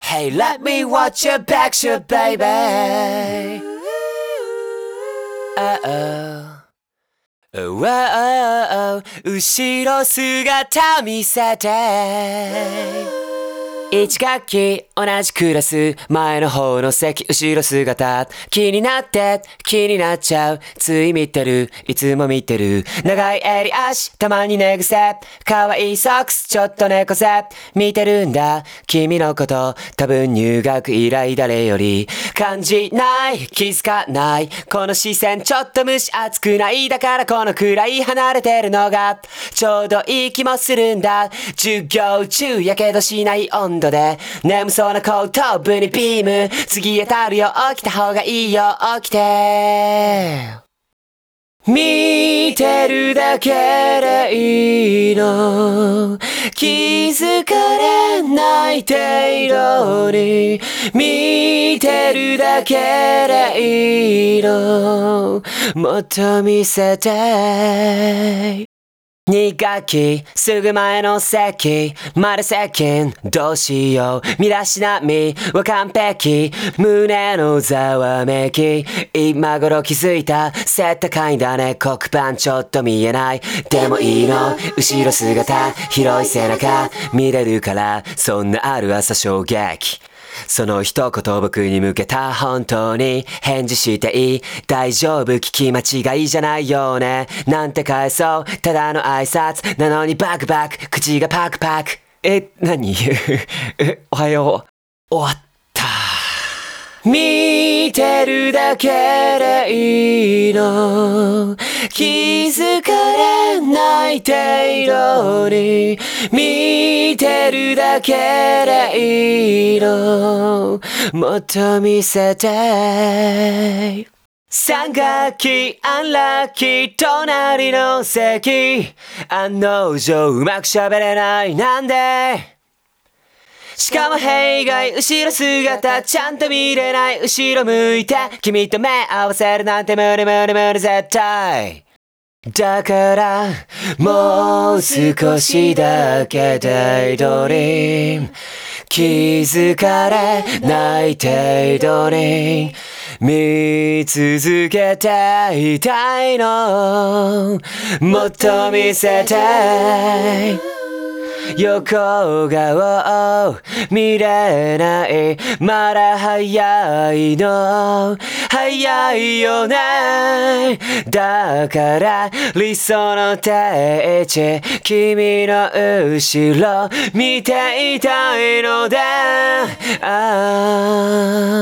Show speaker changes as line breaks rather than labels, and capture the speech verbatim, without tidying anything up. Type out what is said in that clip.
Hey, let me watch your back shot, baby. Oh, oh, oh, 後ろ姿見せて。一学期同じクラス前の方の席後ろ姿気になって気になっちゃうつい見てるいつも見てる長い襟足たまに寝癖かわいいソックスちょっと猫背見てるんだ君のこと多分入学以来誰より感じない気づかないこの視線ちょっと蒸し暑くないだからこのくらい離れてるのがちょうどいい気もするんだ授業中やけどしない温度で眠そうな後頭部にビーム次当たるよ起きた方がいいよ起きて見てるだけでいいの気づかれない程度に見てるだけでいいのもっと見せてに学期すぐ前の席まだ接近どうしよう身だしなみは完璧胸のざわめき今頃気づいた背高いんだね黒板ちょっと見えないでもいいの後ろ姿広い背中見れるからそんなある朝衝撃その一言僕に向けた本当に返事していい大丈夫聞き間違いじゃないよねなんて返そうただの挨拶なのにバクバク口がパクパクえ、何え、おはよう終わった見てるだけでいいの気づかれない程度に見てるだけでいいのもっと見せて三学期アンラッキー隣の席案の定うまく喋れないなんでしかも弊害後ろ姿ちゃんと見れない後ろ向いて君と目合わせるなんて無理無理無理絶対だからもう少しだけデイドリーム気づかれない程度に見続けていたいのもっと見せて横顔見れないまだ早いの早いよねだから理想の定位置君の後ろ見ていたいのでああ